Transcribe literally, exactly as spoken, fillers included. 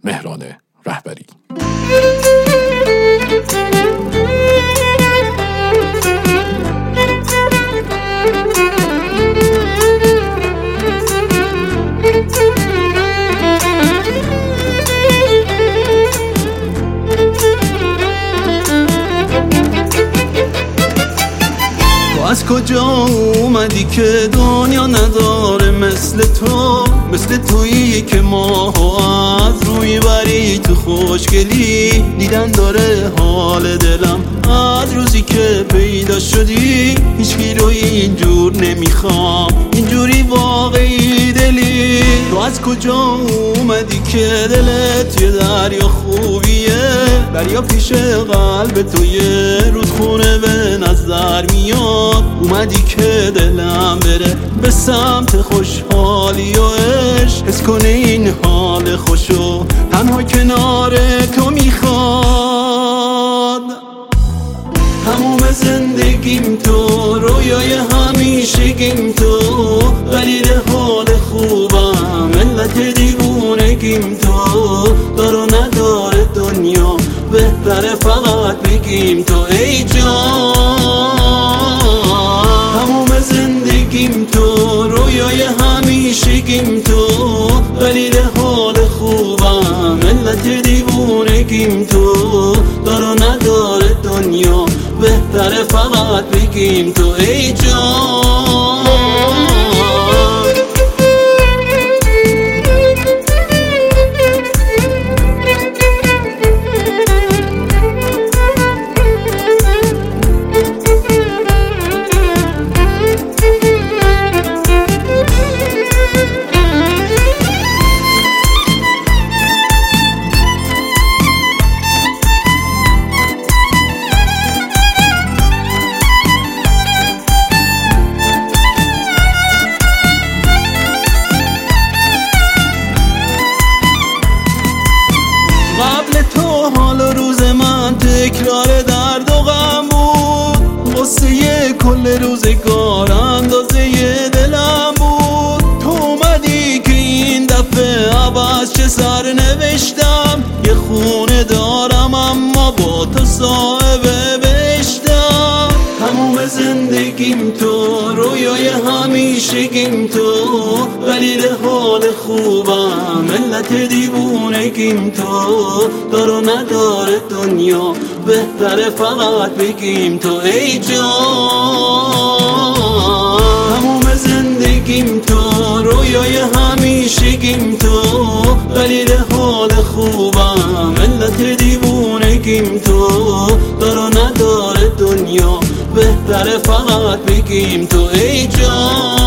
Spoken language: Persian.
مهران رهبری. از کجا اومدی که دنیا نداره مثل تو، مثل تویی که ماهو از روی بری تو خوشگلی دیدن داره حال دلم از روزی که پیدا شدی. هیچکی رو اینجور نمیخوام، اینجوری واقعی دلی. تو از کجا اومدی که دلت یه دریا خوبیه، دریا پیش قلب تو یه رودخونه به نظر میاد. اومدی که دلم بره به سمت خوشحالی و عشق، حس کنه این حال خوشو تنها کنار تو میخواد. تموم زندگیم تو، رویای همیشگیم تو، قلیل حال خوبم ملت دیوونگیم تو. دار و نداره دنیا، بهتره فقط بگیم تو ای جان. تموم زندگیم تو، رویای همیشگیم تو، قلیل حال خوبم ملت دیوونگیم تو. دار و نداره دنیا، بهتره فقط بگیم تو ای جان. قبل تو حال و روز من تکرار درد و غم بود، قصه کل روزگار اندازه دلم بود. تو اومدی که این دفعه عوض چه سر نوشتم، یه خونه دارم اما با تو صاحب بهشتم. تموم زندگیم تو، رویای همیشگیم تو، قلیل حال خوبم ملت دیوونگیم تو. دار و نداره دنیا، بهتره فقط بگیم تو ای جان. تموم زندگیم تو، رویای همیشگیم تو، قلیل حال خوبم ملت دیوونگیم تو. دار و نداره دنیا، بهتره فقط بگیم تو ای جان.